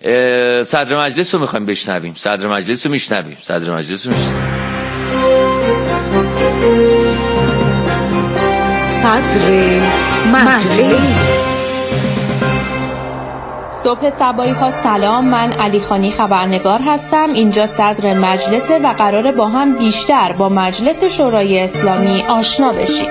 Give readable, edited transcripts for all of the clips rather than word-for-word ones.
صدر مجلس رو میخوایم بشنویم. صدر مجلس رو میشنویم. صدر مجلس رو میشنویم. صدر مجلس. صبح صباحی ها، سلام. من علی خانی خبرنگار هستم. اینجا صدر مجلسه و قراره با هم بیشتر با مجلس شورای اسلامی آشنا بشیم.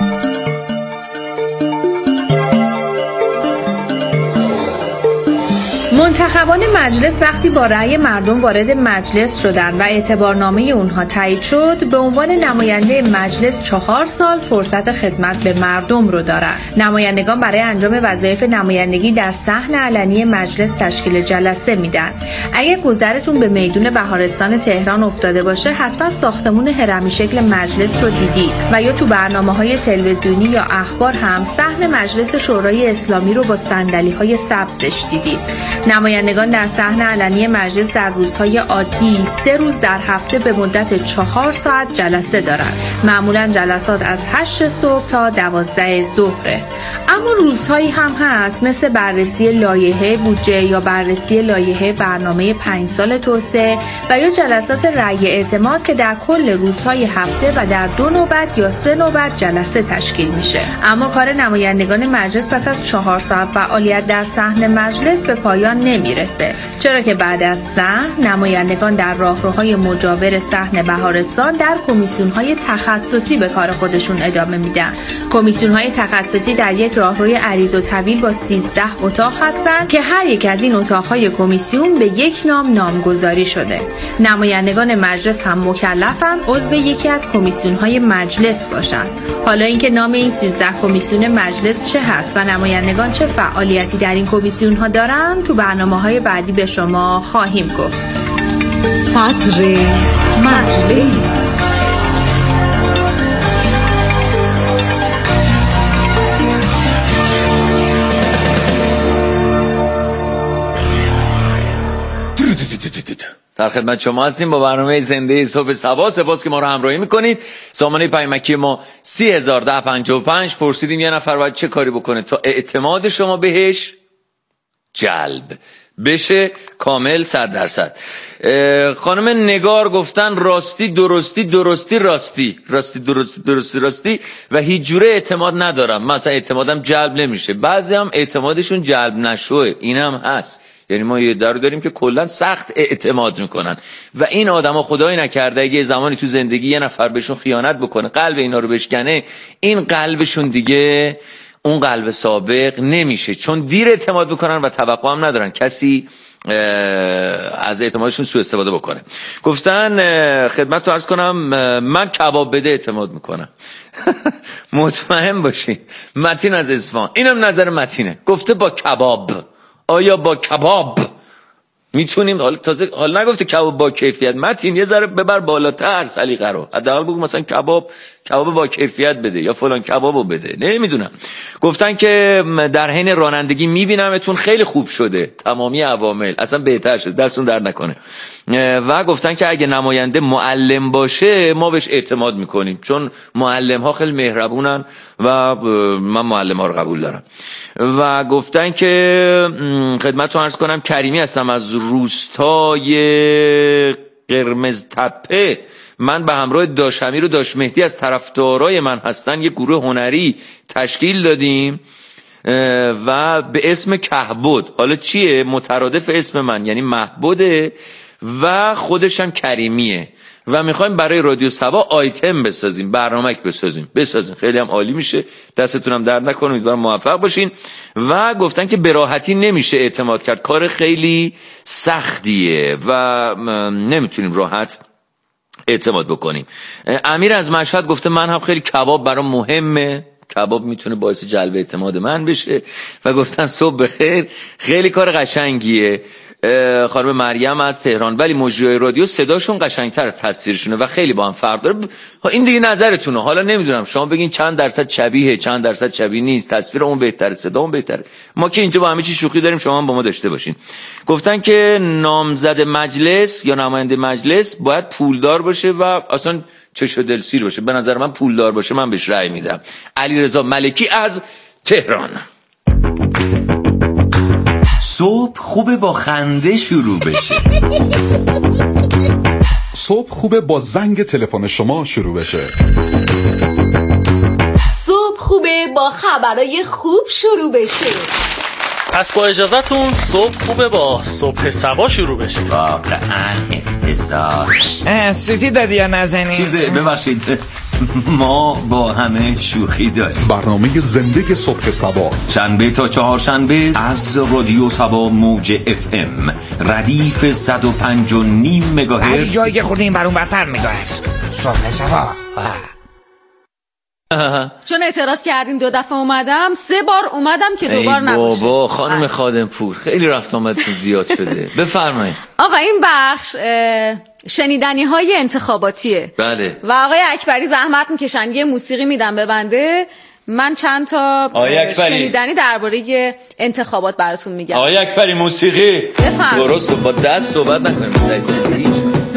منتخبان مجلس وقتی با رأی مردم وارد مجلس شدند و اعتبارنامه اونها تایید شد، به عنوان نماینده مجلس 4 سال فرصت خدمت به مردم رو دارن. نمایندگان برای انجام وظایف نمایندگی در صحن علنی مجلس تشکیل جلسه میدن. اگه گذرتون به میدون بهارستان تهران افتاده باشه، حتما ساختمون هرمی شکل مجلس رو دیدید و یا تو برنامه‌های تلویزیونی یا اخبار هم صحن مجلس شورای اسلامی رو با صندلی‌های سبزش دیدید. نمایندگان در صحن علنی مجلس در روزهای عادی 3 روز در هفته به مدت 4 ساعت جلسه دارند. معمولا جلسات از 8 صبح تا 12 ظهره. اما روزهایی هم هست مثل بررسی لایحه بودجه یا بررسی لایحه برنامه 5 سال توسعه و یا جلسات رأی اعتماد که در کل روزهای هفته و در 2 نوبت یا 3 نوبت جلسه تشکیل میشه. اما کار نمایندگان مجلس پس از 4 ساعت فعالیت در صحن مجلس به پایان نمیرسه، چرا که بعد از صحن نمایندگان در راهروهای مجاور صحن بهارستان در کمیسیون‌های تخصصی به کار خودشون ادامه میدن. کمیسیون‌های تخصصی در یک راهروی عریض و طویل با 13 اتاق هستند که هر یک از این اتاق‌های کمیسیون به یک نام نامگذاری شده. نمایندگان مجلس هم مکلفن عضو یکی از کمیسیون‌های مجلس باشند. حالا اینکه نام این 13 کمیسیون مجلس چه هست و نمایندگان چه فعالیتی در این کمیسیون‌ها دارن، تو برنامه‌های بعدی به شما خواهیم گفت. صدر مجلس. در خدمت شما هستیم با برنامه زنده صبح صبا. سپاس که ما رو همراهی میکنید. سامانه پیامکی ما 301055. پرسیدیم یه نفر باید چه کاری بکنه تا اعتماد شما بهش جلب بشه کامل 100%. خانم نگار گفتن راستی درستی درستی راستی راستی درستی درستی راستی و هیچ جوره اعتماد ندارم. مثلا اعتمادم جلب نمیشه. بعضی هم اعتمادشون جلب نشوه. این هم هست. یعنی ما یه در داریم که کلا سخت اعتماد میکنن و این آدما خدای نکرده اگه زمانی تو زندگی یه نفر بهشون خیانت بکنه، قلب اینا رو بشکنه، این قلبشون دیگه اون قلب سابق نمیشه، چون دیر اعتماد میکنن و توقع هم ندارن کسی از اعتمادشون سوء استفاده بکنه. گفتن خدمت رو عرض کنم من کباب بده اعتماد میکنم. مطمئن باشین متین از اصفهان، اینم نظر متینه، گفته با کباب. آیا با کباب میتونیم حالا نگفته کباب با کیفیت، متین یه ذره ببر بالاتر سلیقه رو، حداقل بگو مثلا کباب با کیفیت بده یا فلان کبابو بده، نمیدونم. گفتن که در حین رانندگی میبینمتون خیلی خوب شده، تمامی عوامل اصلا بهتر شده، دستون در نکنه. و گفتن که اگه نماینده معلم باشه ما بهش اعتماد میکنیم، چون معلم ها خیلی مهربونن و من معلم ها رو قبول دارم. و گفتن که خدمتتون عرض کنم کریمی هستم از روستای قرمز تپه. من به همراه داشمیر و داش مهدی از طرفدارای من هستن یک گروه هنری تشکیل دادیم و به اسم کهبد. حالا چیه؟ مترادف اسم من یعنی محبوده و خودش هم کریمیه و میخوایم برای رادیو صبا آیتم بسازیم، برنامه‌ک بسازیم. خیلی هم عالی میشه، دستتون هم درد نکنه، امیدوارم موفق باشین. و گفتن که به راحتی نمیشه اعتماد کرد، کار خیلی سختیه و نمیتونیم راحت اعتماد بکنیم. امیر از مشهد گفته من هم خیلی کباب برام مهمه، کباب میتونه باعث جلب اعتماد من بشه. و گفتن صبح بخیر، خیلی کار قشنگیه. خانم مریم از تهران، ولی مجریای رادیو صداشون قشنگتر از تصویرشونه و خیلی با هم فرق داره. این دیگه نظرتونه، حالا نمیدونم شما بگین چند درصد شبیه چند درصد شبیه نیست، تصویر اون بهتره، صدا اون بهتره. ما که اینجا با همه چی شوخی داریم، شما هم با ما داشته باشین. گفتن که نامزد مجلس یا نماینده مجلس باید پولدار باشه و اصلا چش و دل سیر باشه. به نظر من پولدار باشه من بهش رأی میدم. علیرضا ملکی از تهران. صبح خوبه با خنده شروع بشه. صبح خوبه با زنگ تلفن شما شروع بشه. صبح خوبه با خبرای خوب شروع بشه. پس با اجازهتون صبح خوبه با صبح سبا شروع بشه. واقعا افتضاح. سوتی دادی یا نزنی؟ چیزه ببخشید ما با همه شوخی داریم. برنامه زنده صبح سبا شنبه تا چهارشنبه از رادیو سبا موج FM ردیف 105.5 مگاهرتز. جایی که خورده این برون برتر مگاهرتز. صبح سبا. چون اعتراض کردین 2 دفعه اومدم، 3 بار اومدم که دوبار نباشه. بابا خانم خادم پور خیلی رفت آمدتون زیاد شده. بفرمایید. آقا این بخش شنیدنی های انتخاباتیه. بله. و آقای اکبری زحمت میکشن یه موسیقی میدم ببنده، من چند تا شنیدنی درباره انتخابات براتون میگم. آقای اکبری موسیقی بفرمایید. درست با دست صحبت نکنیم.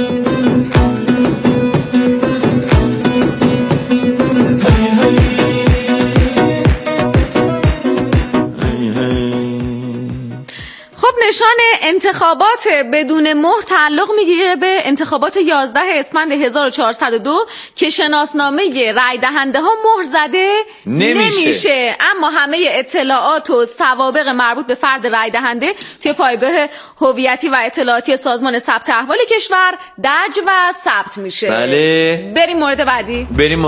نشان انتخابات بدون مهر تعلق میگیره به انتخابات 11 اسفند 1402 که شناسنامه رای دهنده ها مهر زده نمیشه، اما همه اطلاعات و سوابق مربوط به فرد رای دهنده توی پایگاه هویتی و اطلاعاتی سازمان ثبت احوال کشور درج و ثبت میشه. بله. بریم مورد بعدی.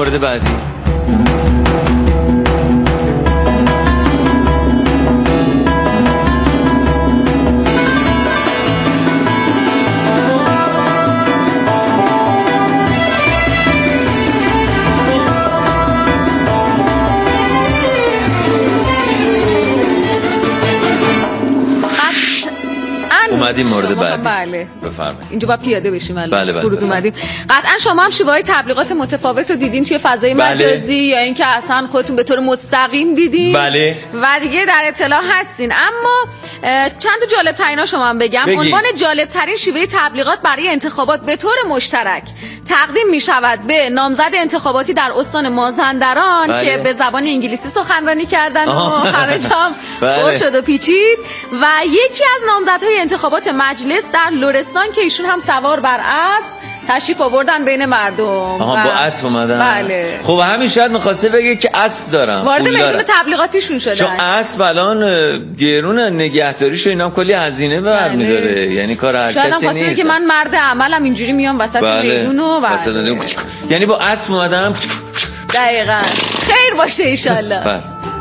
اومدیم مورد بعدی. بله. بفرمایید. اینجا با پیاده بشیم. بله. فرود اومدیم. قطعا شما هم شیوه‌های تبلیغات متفاوت رو دیدین توی فضای مجازی یا اینکه اصلا خودتون به طور مستقیم دیدین. بله. و دیگه در اطلاع هستین. اما چند تا جالب ترینا شما هم بگم. عنوان جالب ترین شیوه تبلیغات برای انتخابات به طور مشترک تقدیم می شود به نامزد انتخاباتی در استان مازندران که به زبان انگلیسی سخنرانی کردن و همه جام پر شد و پیچید، و یکی از نامزدهای انتخابات مجلس در لرستان که ایشون هم سوار بر اسب تشریف آوردن بین مردم. با اسب اومدن. بله. خب همین شاید می‌خواسته بگه که اسب دارم. وارد میدون تبلیغاتیشون شدن. چون اسب الان گرونه، نگهداریش و اینا هم کلی هزینه برمی‌داره. یعنی کار هر کسی نیست. که من مرد عملم اینجوری میام وسط میدون و یعنی با اسب اومدم. دقیقاً. خیر باشه ان شاءالله.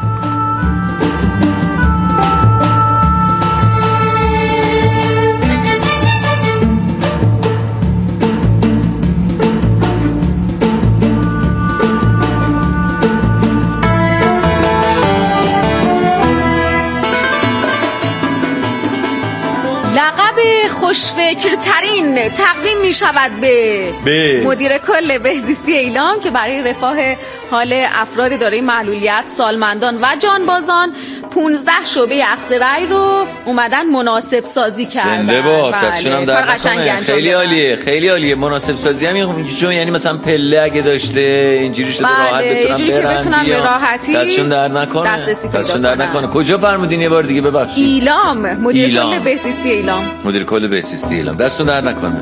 لقب خوشفکرترین تقدیم می شود به مدیر کل بهزیستی ایلام که برای رفاه حال افراد دارای معلولیت، سالمندان و جانبازان 15 شعبه اخذ رأی رو اومدن مناسب سازی کردن. زنده باد. دستشون در نکنه. خیلی عالیه، خیلی عالیه. مناسب سازی هم چون یعنی مثلا پله اگه داشته اینجوری شده راحت بتونن به راحتی دستشون در نکنه. دستشون در نکنه. کجا فرمودین یه بار دیگه ببخشید؟ ایلام. مدیر کل بهزیستی ایلام. مدیر کل بهزیستی ایلام. دستون در نکنه.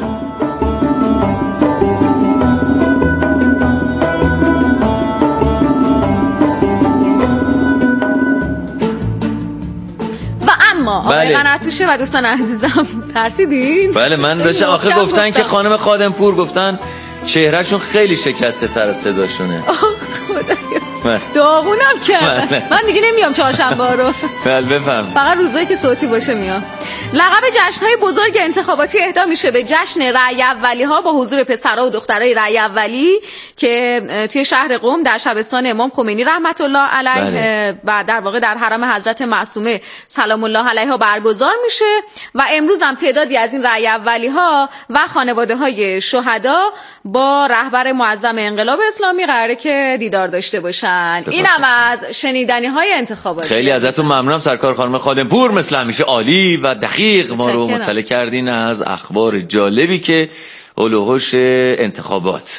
آقای قنات‌پوشه و دوستان عزیزم ترسیدین؟ بله من داشتم آخه گفتن که خانم خادم پور گفتن چهرهشون خیلی شکسته تر از صداشونه. خدایا داغونم کرد. من دیگه نمیام چهارشنبه رو. بله بفهم. فقط روزایی که صوتی باشه میام. لقب جشن‌های بزرگ انتخاباتی اهدا میشه به جشن رأی اولی ها با حضور پسرها و دخترای رأی اولی که توی شهر قم در شبستان امام خمینی رحمت الله علیه و در واقع در حرم حضرت معصومه سلام الله علیها برگزار میشه و امروز هم تعدادی از این رأی اولی ها و خانواده های شهدا با رهبر معظم انقلاب اسلامی قراره که دیدار داشته باشن. اینم از شنیدنی های انتخاباتی. خیلی ازتون ممنونم سرکار خانم خادم پور، مثل همیشه عالی و دقیق ما رو مطلع کردین از اخبار جالبی که حول و حوش انتخابات.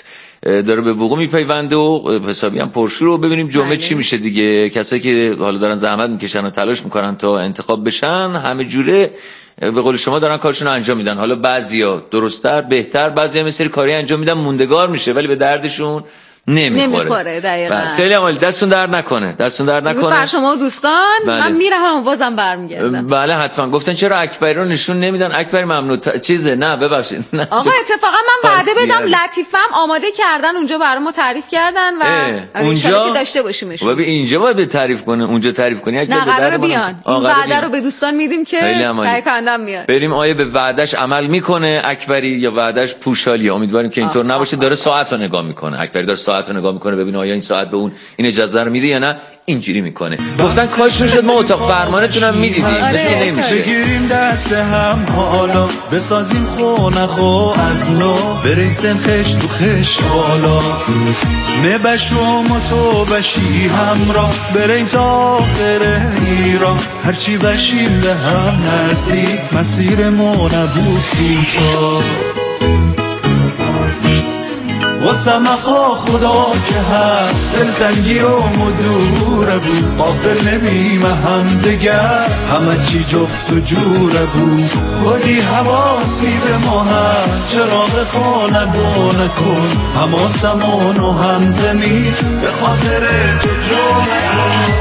داره به وقوع میپیونده و حسابی هم پرشور رو ببینیم جمعه چی میشه دیگه. کسایی که حالا دارن زحمت میکشن و تلاش میکنن تا انتخاب بشن همه جوره به قول شما دارن کارشون رو انجام میدن. حالا بعضیا درست‌تر بهتر، بعضیا مثل کاری انجام میدن موندگار میشه ولی به دردشون نمیخوره. دقیقاً. خیلی عالی، دستون درد نکنه. بر شما دوستان. من میرم بازم برمیگردم. بله حتما. گفتن چرا اکبری رو نشون نمیدن؟ اکبری ممنوع چیزه. نه ببخشید. نه آقا اتفاقا من وعده بدم لطیفم آماده کردن اونجا برام تعریف کردن و اونجا داشته باشیمش. ببین اینجا باید تعریف کنه، اونجا تعریف کنی. نه قراره بیان. این وعده رو به دوستان میدیم که تایکاندم میاد. بریم آیه به وعدش عمل میکنه اکبری یا وعدش پوشالیه. امیدواریم که اینطور نباشه. داره ساعتو نگاه میکنه. اکبری داره ساعتو نگاه میکنه ببینه آیا این ساعت به اون این اجازه رو میده یا نه. اینجوری میکنه. گفتن کاش میشد ما اتاق فرمانتون هم میدیدیم. بس که نمیشه. بگیریم دست هم حالا بسازیم خونه خو از نو بریزیم خش تو خش بالا نبشم و تو بشی همراه بریم تا آخر ایران هرچی بشیم به هم نزدیک مسیر ما نبود کوتاه واسه مخا خدا که هر دلتنگی رو مدوره بود قافل نمیم هم دگر همه چی جفت و جوره بود خودی حواسی به ما هم چراغ خانه بانه کن هم آسمان و هم زمین به خاطر تو جانه کن.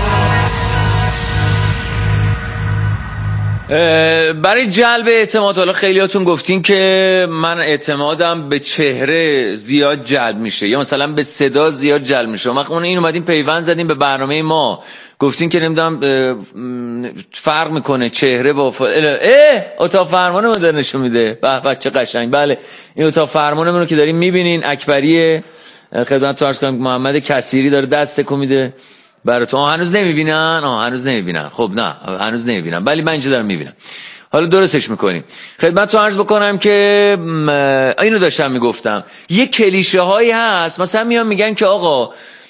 برای جلب اعتماد، حالا خیلیاتون گفتین که من اعتمادم به چهره زیاد جلب میشه یا مثلا به صدا زیاد جلب میشه. وقتی اون این اومدیم پیوند زدیم به برنامه ما گفتین که نمیدونم فرق میکنه چهره با اتاق فرمانمون داره نشون میده. به چه قشنگ. بله این اتاق فرمانمون رو که داریم میبینین اکبری خدمتتون عرض کنم محمد کثیری داره دست تکون میده براتون. هنوز نمیبینن. خب نه هنوز نمیبینن ولی من اینجا دارم میبینم. حالا درستش میکنیم. خدمتتون عرض بکنم که اینو داشتم میگفتم یه کلیشه هایی هست مثلا میان میگن که آقا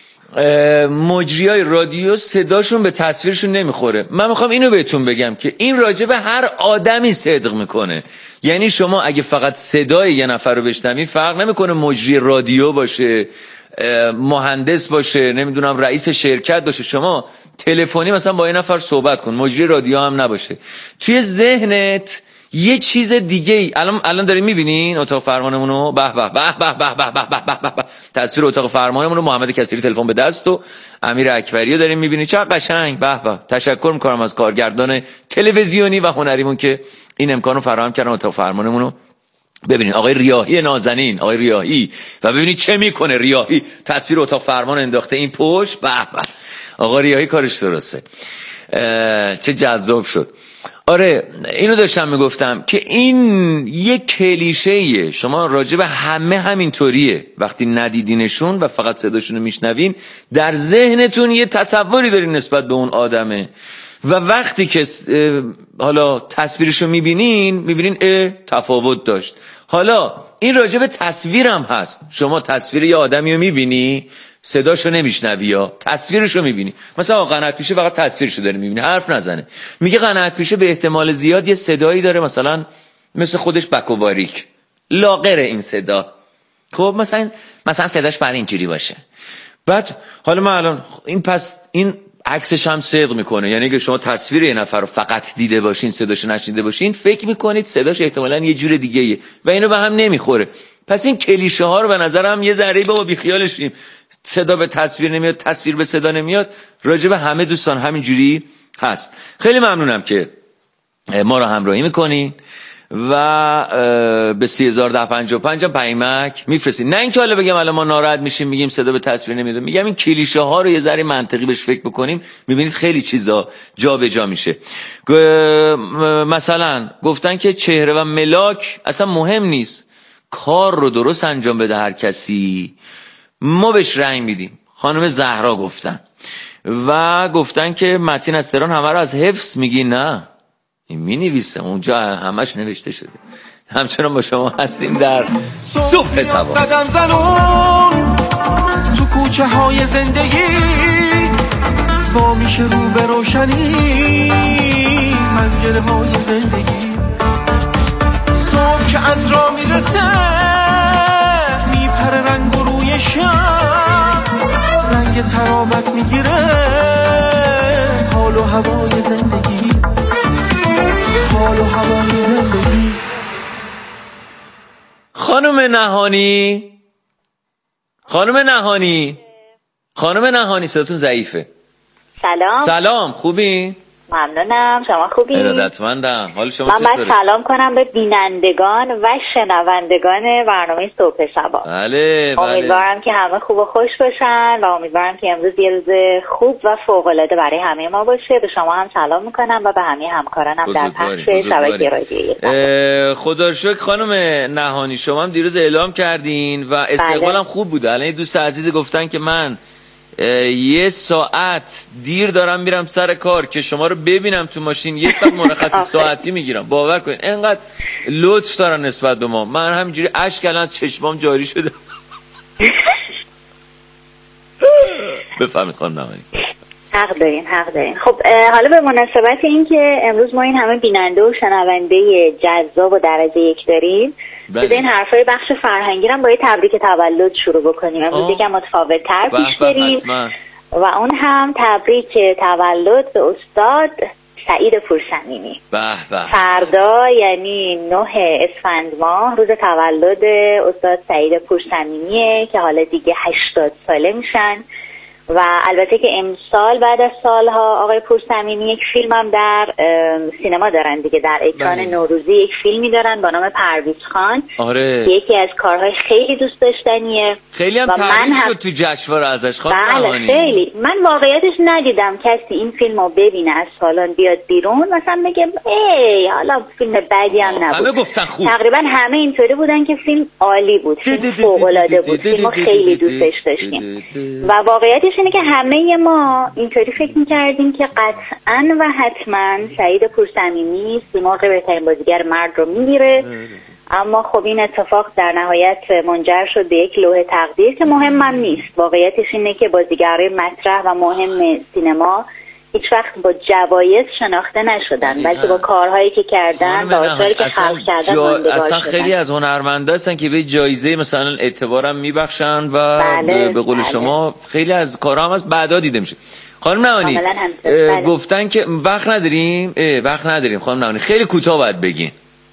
مجریای رادیو صداشون به تصویرشون نمیخوره. من میخوام اینو بهتون بگم که این راجع به هر آدمی صدق میکنه. یعنی شما اگه فقط صدای یه نفر رو بشنوی فرق نمیکنه مجری رادیو باشه، مهندس باشه، نمیدونم رئیس شرکت باشه. شما تلفنی مثلا با یه نفر صحبت کن مجری رادیو هم نباشه توی ذهنت یه چیز دیگه ای. الان دارین میبینین اتاق فرمانمون رو به به به به به به به به به تصویر اتاق فرمانمون رو محمد کثیری تلفن به دست و امیر اکبری رو دارین میبینین. چقدر قشنگ. به به. تشکر میکنم از کارگردان تلویزیونی و هنریمون که این امکانو فراهم کردن اتاق فرمانمون رو ببینید. آقای ریاحی نازنین، آقای ریاحی و ببینید چه میکنه. ریاحی تصویر اتاق فرمان انداخته این پشت. به به. آقا ریاحی کارش درسته. چه جذاب شد. آره اینو داشتم میگفتم که این یک کلیشه‌ایه. شما راجع به همه همینطوریه. وقتی ندیدینشون و فقط صداشون رو میشنوین در ذهنتون یه تصوری دارین نسبت به اون آدمه و وقتی که حالا تصویرشو میبینین تفاوت داشت. حالا این راجع به تصویرم هست. شما تصویر یه آدمی رو میبینی صداشو نمیشنوی یا تصویرشو میبینی. مثلا قناعت پیشه فقط تصویرشو داره میبینی حرف نزنه. میگه قناعت پیشه به احتمال زیاد یه صدایی داره مثلا مثل خودش بک و باریک لاغر این صدا. خب مثلا صداش بعد اینجوری باشه. بعد حالا من الان این عکسش هم صدق میکنه. یعنی که شما تصویر یه نفر رو فقط دیده باشین صداشو نشنیده باشین فکر میکنید صداش احتمالاً یه جور دیگه‌ایه و اینو به هم نمیخوره. پس این کلیشه ها رو به نظرم یه ذره بابا بیخیالش شیم. صدا به تصویر نمیاد، تصویر به صدا نمیاد. راجع به همه دوستان همین جوری هست. خیلی ممنونم که ما رو همراهی میکنین و به 301055 پیامک میفرستین. نه اینکه حالا بگم الان ما ناراحت میشیم میگیم صدا به تصویر نمیاد. میگم این کلیشه ها رو یه ذره منطقی بهش فکر بکنیم میبینید خیلی چیزا جا به جا میشه. مثلا گفتن که چهره و ملاک اصلا مهم نیست، کار رو درست انجام بده هر کسی ما بهش رأی میدیم. خانم زهرا گفتن و گفتن که متین از تهران همه رو از حفظ میگی. نه این می نویسه اونجا همش نوشته شده. همچنان با شما هستیم در صبح سبا. قدم زنون تو کوچه های زندگی با میشه رو به روشنی منجره های زندگی. صبح که از را میرسه میپره رنگ و روی شب رنگ ترابت میگیره حال و هوای زندگی، حال و هوای زندگی. خانم نهانی صداتون ضعیفه. سلام خوبی؟ ممنونم، شما خوبی؟ ارادتمندم. حال شما چطوره؟ من باید سلام کنم به بینندگان و شنوندگان برنامه صبح شبا. بله. امیدوارم که همه خوب و خوش باشن و امیدوارم که امروز یه روز خوب و فوق‌العاده برای همه ما باشه. به شما هم سلام میکنم و به همه همکارانم در پخش شبکه رادیویی. خدا رو شکر. خانم نهانی شما هم دیروز اعلام کردین و استقبالم خوب بوده. الان دوست عزیز گفتن که من 1 ساعت دیر دارم میرم سر کار که شما رو ببینم تو ماشین 1 ساعت مرخصی ساعتی میگیرم. باور کنین اینقدر لطف دارن نسبت به ما. من همینجوری اشک الان از چشمام جاری شده. بفهمید خانم نهانی. حق دارین. خب حالا به مناسبت این که امروز ما این همه بیننده و شنونده جذاب و درجه 1 داریم، به این حرفای بخش فرهنگی هم با یه تبریک تولد شروع بکنیم. امروز یکم متفاوت‌تر پیش بریم و اون هم تبریک تولد به استاد سعید پورصمیمی. فردا یعنی 9 اسفند ماه روز تولد استاد سعید پورصمیمیه که حالا دیگه 80 ساله میشن و البته که امسال بعد از سالها آقای پورصمیمی یک فیلم هم در سینما دارن دیگه، در اکران نوروزی یک فیلمی دارن با نام پرویز خان. یکی از کارهای خیلی دوست داشتنیه، خیلی هم تعریف شد تو جشنواره ازش. بله خیلی. من واقعیتش ندیدم کسی این فیلمو ببینه از سالن بیاد بیرون مثلا بگه ای حالا فیلم بدی هم نبود. همه گفتن خوب. تقریبا همه اینطوری بودن که فیلم عالی بود، فیلم فوق‌العاده بود، فیلمو خیلی دوستش داشتیم. و واقعیتش اینه که همه ما اینطوری فکر می‌کردیم که قطعاً و حتماً سعید پورصمیمی سیمرغ بهترین بازیگر مرد رو میگیره، اما خب این اتفاق در نهایت منجر شد به یک لوح تقدیر که مهمم نیست. واقعیتش اینه که بازیگرای مطرح و مهم سینما هیچ وقت با جوایز شناخته نشدن، بلکه با کارهایی که کردن و آثاری که خلق کردن ماندگار اصلا شدن. خیلی از هنرمندا هستن که به جایزه مثلا اعتبارم میبخشن و به قول شما خیلی از کارها هم از بعدا دیده میشه. خانم نهانی گفتن که وقت نداریم خانم نهانی خیلی کوتاه باید بگین.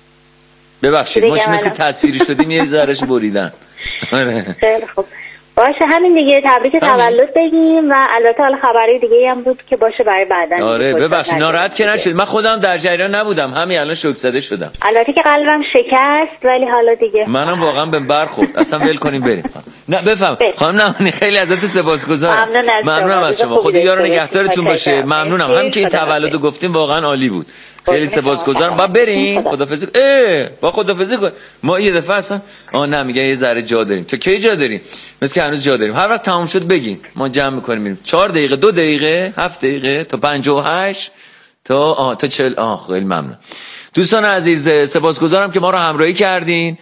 ببخشید ما چون مثل تصویری شدیم یه ذرهش بریدن. خیلی خوب باشه، همین دیگه. تبریک تولد بگیم و البته حالا خبری دیگه هم بود که باشه برای بعدن. آره ببخشید ناراحت که نشد، من خودم در جریان نبودم، همین الان شوک زده شدم. البته که قلبم شکست ولی حالا دیگه منم واقعا بهم برخورد. اصلا ول کنیم بریم. نه بفهم خانم نهانی خیلی ازت سپاسگزارم. ممنونم از شما. خدا یار و نگهدارتون باشه. ممنونم. همین که این تولدو گفتیم واقعا عالی بود. خیلی سپاسگزارم. با بریم خدافظی. با خدافظی کن. ما یه دفعه اصلا نه میگن یه ذره جا داریم. تا کی جا داریم؟ مثل که هنوز جا داریم. هر وقت تموم شد بگین ما جمع می‌کنیم میریم. 4 دقیقه 2 دقیقه 7 دقیقه تا 58 تا 40. خیلی ممنون. دوستان عزیز سپاسگزارم که ما رو همراهی کردین.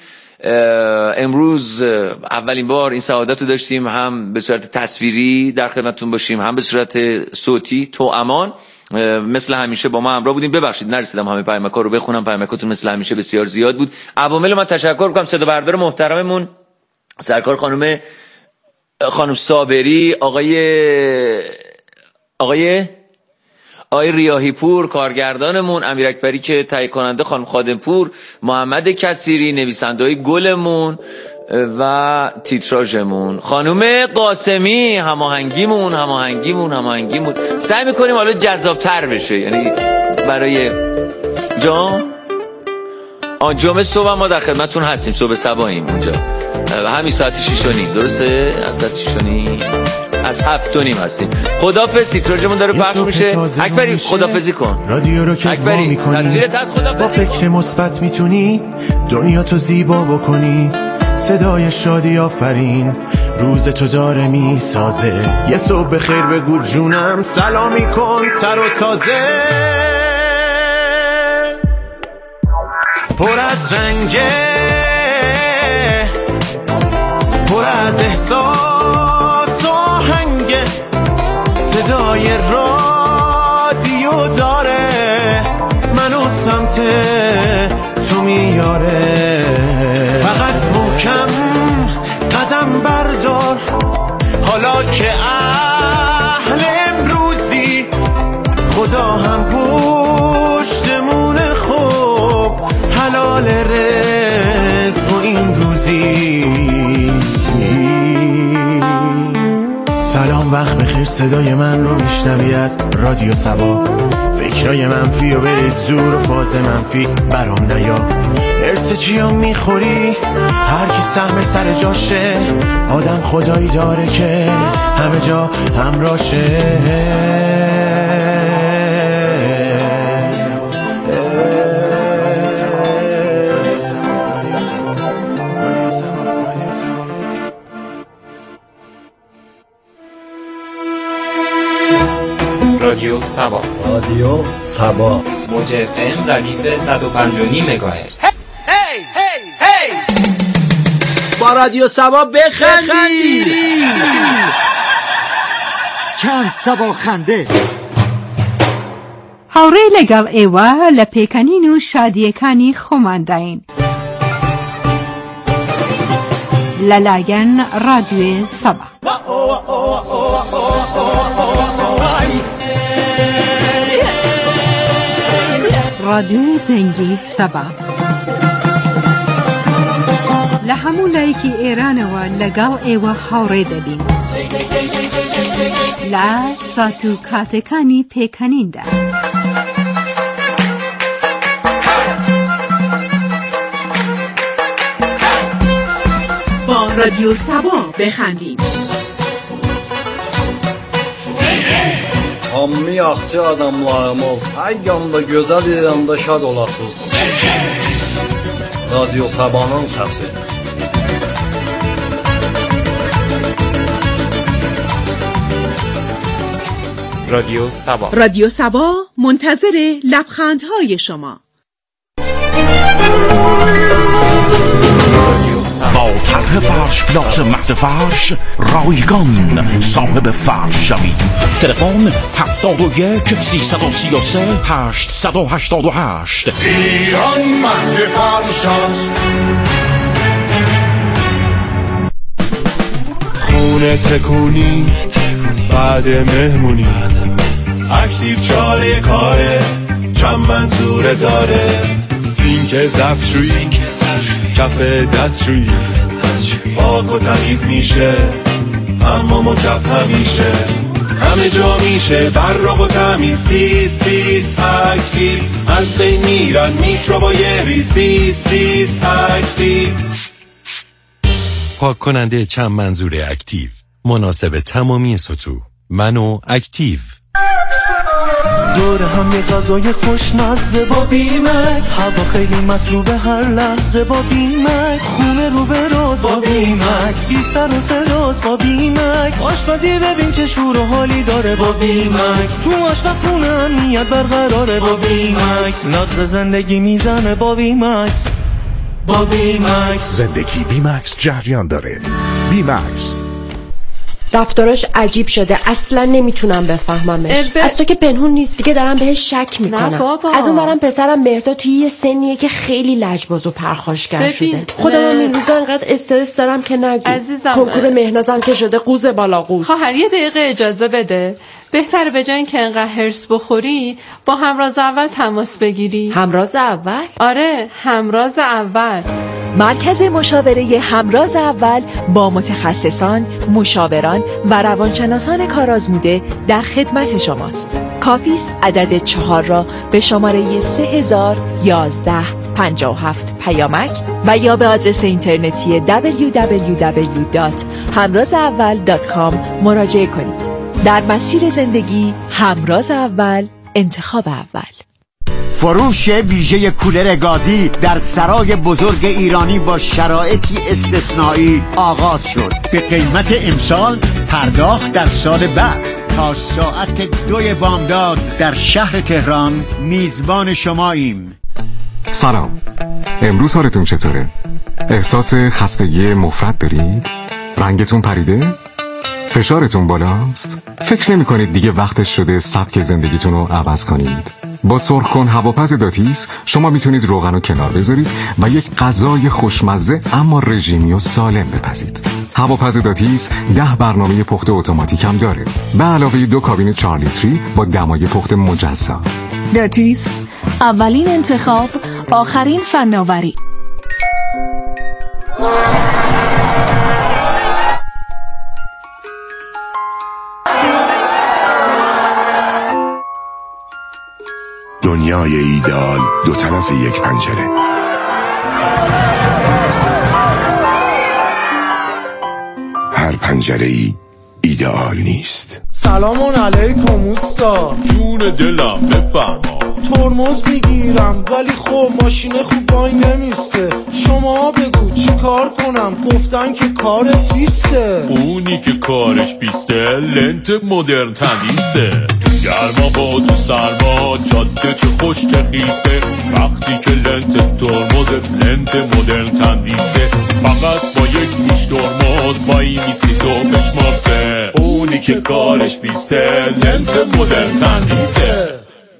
امروز اولین بار این سعادت رو داشتیم هم به صورت تصویری در خدمتتون باشیم هم به صورت صوتی توامان. مثل همیشه با ما همراه بودیم. ببخشید نرسیدم همه پیامک‌ها رو بخونم، پیامکاتون مثل همیشه بسیار زیاد بود. عوامل من تشکر می‌کنم. صدا بردار محترممون سرکار خانم صابری، آقای ریاحی پور کارگردانمون، امیر اکبری که تهیه کننده، خانم خادمپور، محمد کثیری نویسنده‌های گلمون و تیتراژمون، خانم قاسمی هماهنگیمون. سعی میکنیم حالا جذاب‌تر بشه، یعنی برای جمعه صبح ما در خدمتتون هستیم. صبح صباحیم اونجا همین ساعت 6:30 درسته؟ از ساعت 6:30 از 7:30 هستیم. خدافظ. تیتراژمون داره پخش میشه. اکبری خدافظی کن. رادیو رو که وا می‌کنی تصویرت هست. خدافظی. با فکر مثبت میتونی دنیا تو زیبا بکنی. صدای شادی آفرین روز تو داره میسازه. یه صبح بخیر بگو جونم، سلامی کن تر و تازه. پر از رنگه، پر از احساس و آهنگه. صدای رادیو داره منو سمت تو میاره. فقط محکم قدم بردار، حالا که اهل امروزی خدا هم پشتمون خوب حلال رزق و این روزی. سلام وقت بخیر، صدای من رو میشنوی از رادیو سبا. فکرای منفی و بریز دور و فاز منفی برام نیا. ارس چی هم میخوری هر کی سهم سر جاشه. آدم خدایی داره که همه جا همراشه. رادیو سبا، رادیو سبا، موج FM ردیف 105.9 مگاهرتز. با رادیو سبا بخندید. چند سبا خنده. هاوڕێ لەگەڵ ئێوە لە پێکەنین و شادیەکانی خۆمانداین لەلایەن ڕادیۆی سەبا. ڕادیۆی دەنگی سەبا لە هەموو لایەکی ئێرانەوە لەگەڵ ئێوە هاوڕێ دەبین لە سات و کاتەکانی پێکەنیندا. با رادیو سبا بخندیم. Hammi yaxçı adamlarımız, hər yanda gözəl İranda şad olasınız. Radyo Sabah'ın səsi. رادیو سبا. رادیو سبا منتظر لبخندهای شما. با طرح فرش پلاس مهد فرش رایگان صاحب فرش شوید. تلفن 71 333 888. ایران مهد فرش است. خونه تکونی بعد مهمونی، اکتیو چاره کاره چند منظوره داره. سینک ظرفشویی کف دستشویی پاک و تمیز میشه، اما مکف همیشه همه جا میشه براق و تمیز. بیس بیس اکتیو از بین میرن میکروبای ریز. بیس بیس اکتیو پاک کننده چند منظور اکتیو مناسب تمامی سطوح. منو اکتیو. دور هم یه غذای خوشمزه با بیمکس، هوا خیلی مطلوبه هر لحظه با بیمکس. خونه رو به راز با بیمکس، بی سر و سراز با بیمکس. آشپزی ببین چه شور و حالی داره با بیمکس. تو آشپزخونه امنیت برقراره با بیمکس. نبض زندگی میزنه با بیمکس. با بیمکس زندگی بیمکس جریان داره. بیمکس رفتاراش عجیب شده، اصلا نمیتونم بفهممش. از تو که پنهون نیست دیگه، دارم بهش شک میکنم. از اون برم پسرم مهرداد توی یه سنیه که خیلی لجباز و پرخاشگر شده. خودم این روزا انقدر استرس دارم که نگو. عزیزم کنکور مهنازم که شده قوز بالا قوز. خواهر یه دقیقه اجازه بده. بهتره به جای اینکه انقدر هرس بخوری با همراز اول تماس بگیری. همراز اول؟ آره، همراز اول. مرکز مشاوره همراز اول با متخصصان، مشاوران و روانشناسان کارآزموده در خدمت شماست. کافی است عدد 4 را به شماره 301157 پیامک و یا به آدرس اینترنتی www.hamrazaval.com مراجعه کنید. در مسیر زندگی همراز اول، انتخاب اول. فروش ویژه کولر گازی در سرای بزرگ ایرانی با شرایطی استثنایی آغاز شد. به قیمت امسال، پرداخت در سال بعد. تا ساعت 2 بامداد در شهر تهران میزبان شماییم. سلام، امروز حالتون چطوره؟ احساس خستگی مفرط دارید؟ رنگتون پریده؟ فشارتون بالاست؟ فکر نمی کنید دیگه وقتش شده سبک زندگیتون رو عوض کنید؟ با سرخ کن هواپز داتیس شما میتونید روغن رو کنار بذارید و یک غذای خوشمزه اما رژیمی و سالم بپزید. هواپز داتیس 10 برنامه پخت اتوماتیک هم داره، به علاوه 2 کابین 4 لیتری با دمای پخت مجزا. داتیس، اولین انتخاب، آخرین فناوری. دنیای ایدئال دو طرف یک پنجره. هر پنجره‌ای ایدئال نیست. سلام علیکم اوستا. جون دلم بفرما. ترمز میگیرم ولی خب ماشین خوب وای نمیسته. شما بگو چی کار کنم؟ گفتن که کارت بیسته. اونی که کارش بیسته لنت مدرن تندیسه. تو گرما با تو سرما جاده چه خوش چه خیسه. وقتی که لنت ترمزت لنت مدرن تندیسه، فقط با یک میش ترمز وای میستی تو بشماسه. اونی که کارش بیسته لنت مدرن تندیسه.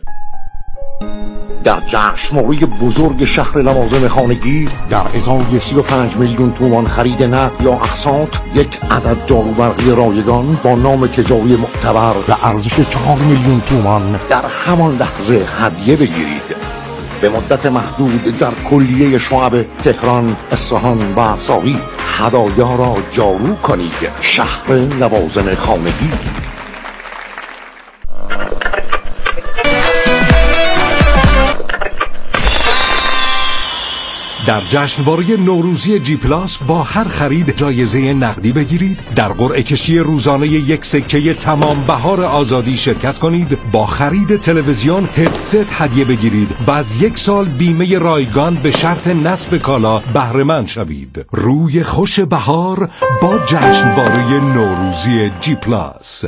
در جشنواره بزرگ شهر لوازم خانگی در ازای 35 میلیون تومان خرید نقد یا اقساط، یک عدد جاروبرقی رایگان با نام تجاری معتبر به ارزش 4 میلیون تومان در همان لحظه هدیه بگیرید. به مدت محدود در کلیه شعب تهران، اصفهان و ساری هدایا را جارو کنید. شهر لوازم خانگی. در جشنواره نوروزی جی پلاس با هر خرید جایزه نقدی بگیرید، در قرعه کشی روزانه یک سکه تمام بهار آزادی شرکت کنید، با خرید تلویزیون هدست هدیه بگیرید و از 1 سال بیمه رایگان به شرط نصب کالا بهره مند شوید. روی خوش بهار با جشنواره نوروزی جی پلاس.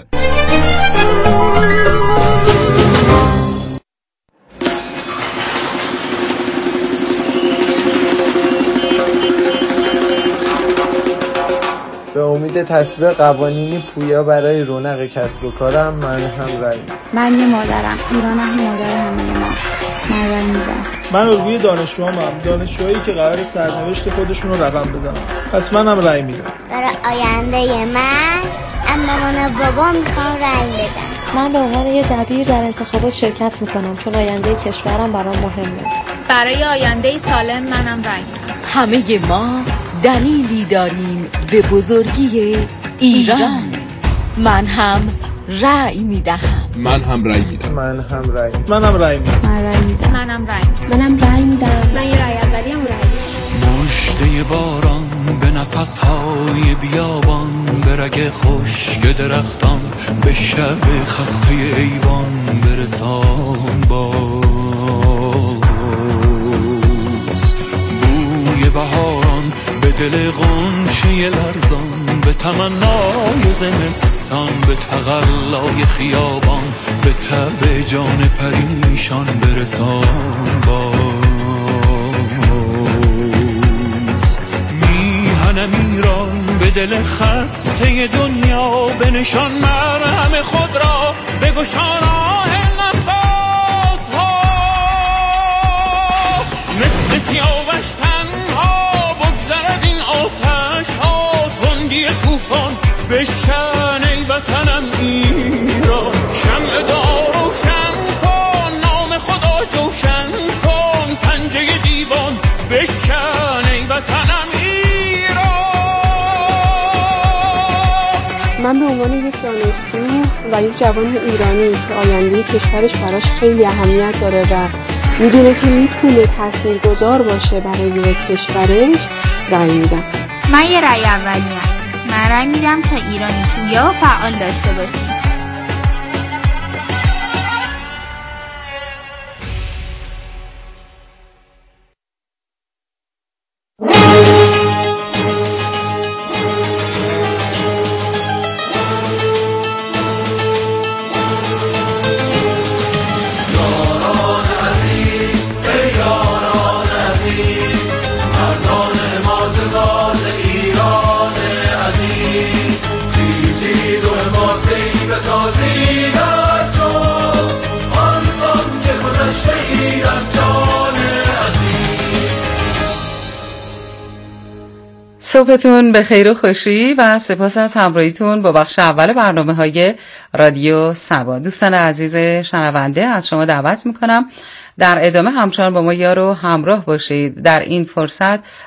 به امید تصویب قوانینی پویا برای رونق کسب و کارم من هم رای میدم. من یه مادرم، ایرانم مادر همه ما. من رای میدم. من الگوی دانشجوام، دانشجوهایی که قرار سرنوشت خودشون رو رقم بزنن. پس منم رای میدم. برای آینده من اما بابا میخوام رای بدم. من به عنوان یه دبیر در انتخابات شرکت میکنم چون آینده کشورم برام مهمه. برای آینده سالم منم رای میدم. همه ما دلیلی داریم به بزرگی ایران. من هم رأی میدهم. من هم رأی میدم. من هم رأی میدم. منم رأی میدم. من رأی میدم. منم رأی میدم. منم رأی میدم. من یه رأی اولی هم رأی میدم. مژده باران به نفسهای بیابان، به رگ خشک درختان، به شب خسته ایوان برسان باز. بوی بهاران به دل غنچه لرزان، به تمنای زمستان، به تقلای خیابان، به تب جان پریشان برسان باز. میهنم ایران به دل خسته دنیا، به نشان مرهم خود را بگشان آه نفس ها. مثل سیاوش تنها بگذر از این آتش ها، تندی طوفان بشکن ای وطنم ایران. شمع دار روشن کن، نام خدا جوشن کن، پنجه دیوان بشکن ای وطنم ایران. من به عنوان یک دانشجو و یک جوان ایرانی که آینده کشورش براش خیلی اهمیت داره و میدونه که میتونه تاثیرگذار باشه برای کشورش رأی میدم. من یه رأی اولیم. من رأی میدم تا ایرانی پویا و فعال داشته باشیم. Say صبحتون به خیر و خوشی و سپاس از همراهیتون با بخش اول برنامه‌های رادیو سبا. دوستان عزیز شنونده، از شما دعوت میکنم در ادامه همچنان با ما یار و همراه باشید. در این فرصت